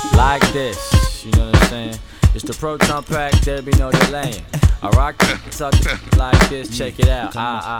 like this, you know what I'm saying? It's the Proton Pack, there be no delaying. I rock talk like this, check it out.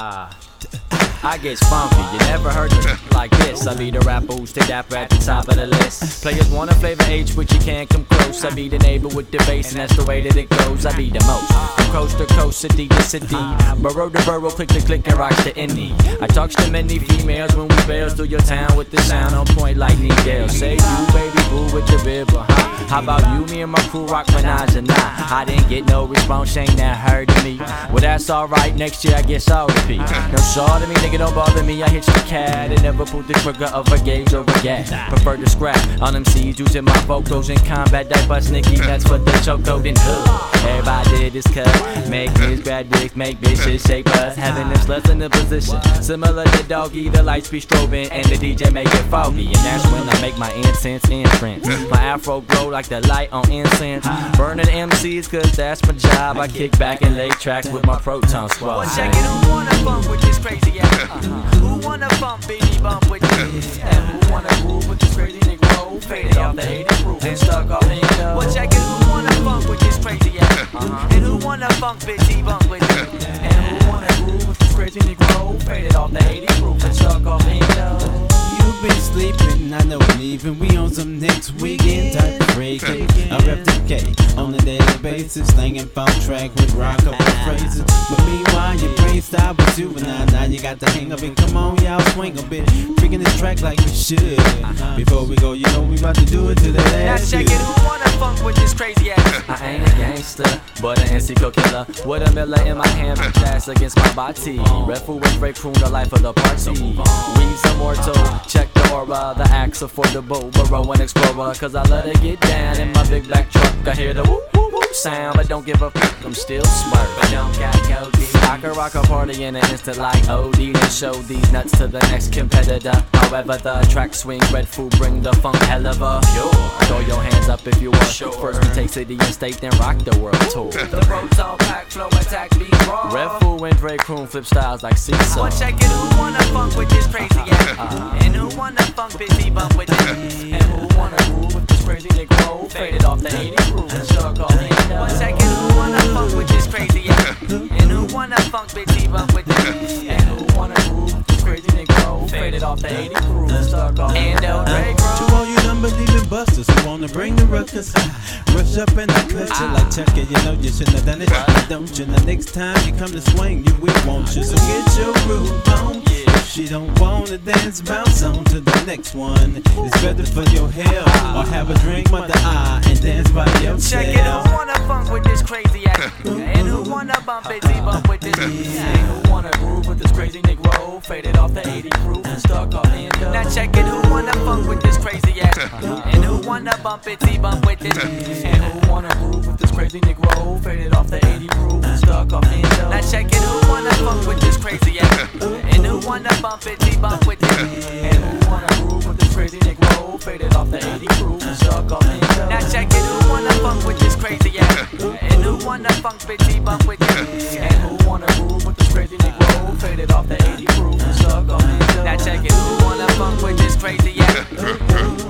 I get funky, you never heard of like this. I be the rapper who stay dapper at the top of the list. Players wanna flavor H, but you can't come close. I be the neighbor with the bass, and that's the way that it goes. I be the most, from coast to coast, city to city, borough to borough, click to click, and rocks to indie. I talks to many females when we bails through your town with the sound on point like Needale. Say you, baby boo, with your bib, How about you, me and my crew rock Minaj and I didn't get no response, ain't that heard to me. Well, that's alright, next year I guess I'll repeat. No sorry to me, nigga, don't bother me, I hit the cat and never pulled the trigger of a gauge or a gas. Prefer to scrap on them C's, using my vocals in combat. That bust Nicky, that's what the chokehold in hood. Everybody did this cut, make niggas grab dicks, make bitches shake us, having them sluts in the position similar to Doggy. The lights be strobing and the DJ make it foggy, and that's when I make my intense entrance. My afro glow like the light on incense, burning MCs cause that's my job. I kick back and lay tracks with my Proton Squad. Well, check it, who wanna bump with this crazy ass? Who wanna bump, baby, bump with this? And who wanna groove with this crazy nigga roll? Faded off the 80 proof and stuck off in the. Well, check it, who wanna bump with this crazy ass? And who wanna bump, bitchy, bump with this? And who wanna groove with this crazy nigga roll? Faded off the 80 proof and stuck off in the. You been sleeping, I know leaving. We on some next weekend type of freaking. I rep the K on a daily basis, slinging phone track with rock up the phrases. But meanwhile, your brain style was juvenile. Now you got the hang of it. Come on, y'all swing a bit. Freaking this track like we should. Before we go, you know we about to do it to the last. Now check it, who wanna funk with this crazy ass? I ain't a gangster, but an NC killer. With a Miller in my hand, that's against my body. Red food and break prune, the life of the party. Weed's immortal, check the aura, the axe affordable, burrow and explorer. Cause I let it get down in my big black truck. I hear the whoop whoop whoop sound, but don't give a fuck, I'm still smart. But don't got go deep. I can rock a party in an instant like OD and show these nuts to the next competitor. However, the track swing, red food bring the funk hell of a pure. Throw your hands up if you want. Sure. First we take city and state, then rock the world tour. The Proton Pack flow attack beat raw. Red food and Dre Croon flip styles like seesaw. Well, check it, who wanna funk with this crazy ass? And who wanna funk, bitchy, bump with this? And who wanna groove with this crazy nigga roll? Faded off the 80 proof and stuck off in the. Well, check it, who wanna funk with this crazy ass? And who wanna funk, bitchy, bump with this? And who wanna groove with this crazy nigga roll? Faded off the 80 proof and stuck off in the. To all you unbelieving busters who wanna bring the ruckus, rush up and I cut you like check it. You know you shouldn't have done it, don't you? Now next time you come to swing, you will want you. So get your groove on. If she don't wanna dance, bounce on to the next one. It's better for your health, or have a drink by the eye and dance by yourself. Check it, who wanna funk with this crazy ass? And who wanna bump, bitchy, bump with this? And who wanna groove with this crazy nigga roll? Faded off the 80 proof and stuck off in the. Now check it, who wanna funk with this crazy ass? And who wanna bump, bitchy, bump with this? And who wanna groove with this crazy nigga roll? Faded off the 80 proof and stuck off in the. Now check it, who wanna funk with this crazy ass? And who wanna bump, bitchy, bump with this? And who wanna groove with this crazy nigga roll? Faded off the 80 proof and stuck off in the. Now check it, who wanna funk with this crazy ass? And who wanna funk, bitchy, bump with this? And who wanna groove with this crazy nigga roll? Faded off the 80 proof and stuck off in the. Now check it, who wanna funk with this crazy ass?